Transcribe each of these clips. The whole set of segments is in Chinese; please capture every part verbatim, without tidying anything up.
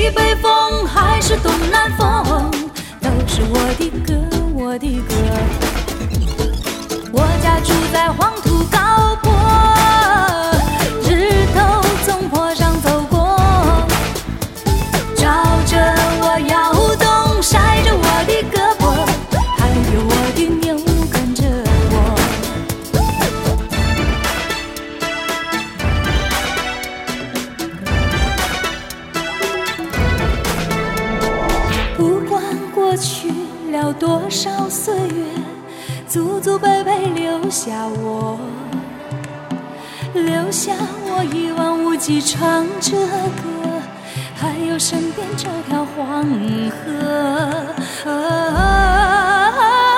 西北风还是东南风，都是我的歌，我的歌。我家住在黄土高坡，日头从坡上走过，照着我摇动，晒着我的胳膊，还有我的牛跟着我。不管过去了多少岁月，祖祖辈辈留下我，留下我一望无际唱着歌，还有身边这条黄河。啊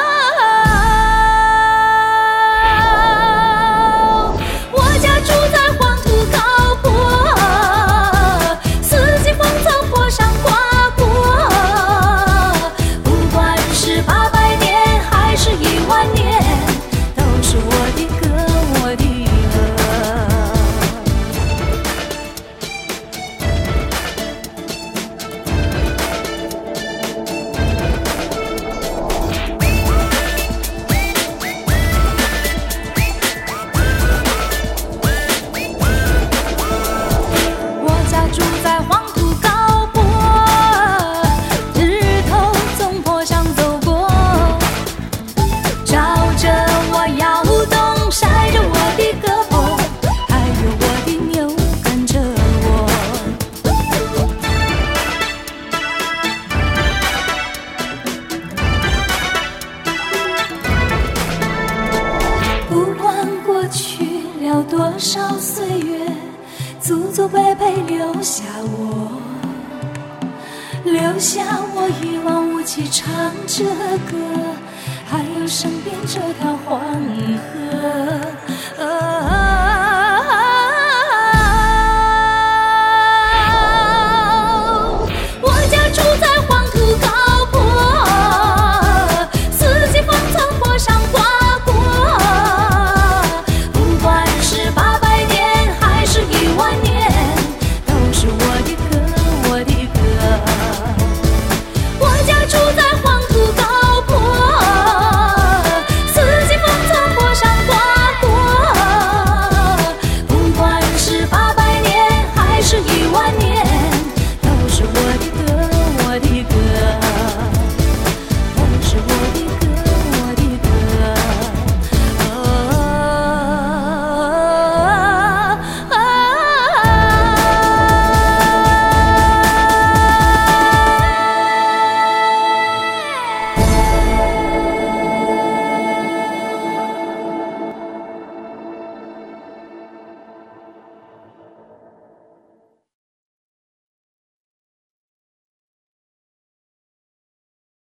我家住在黄土高坡，四季风从坡上刮过，不管是八百年还是一万年，都是我的歌，我的多少岁月，祖祖辈辈留下我，留下我一望无际唱着歌，还有身边这条黄河。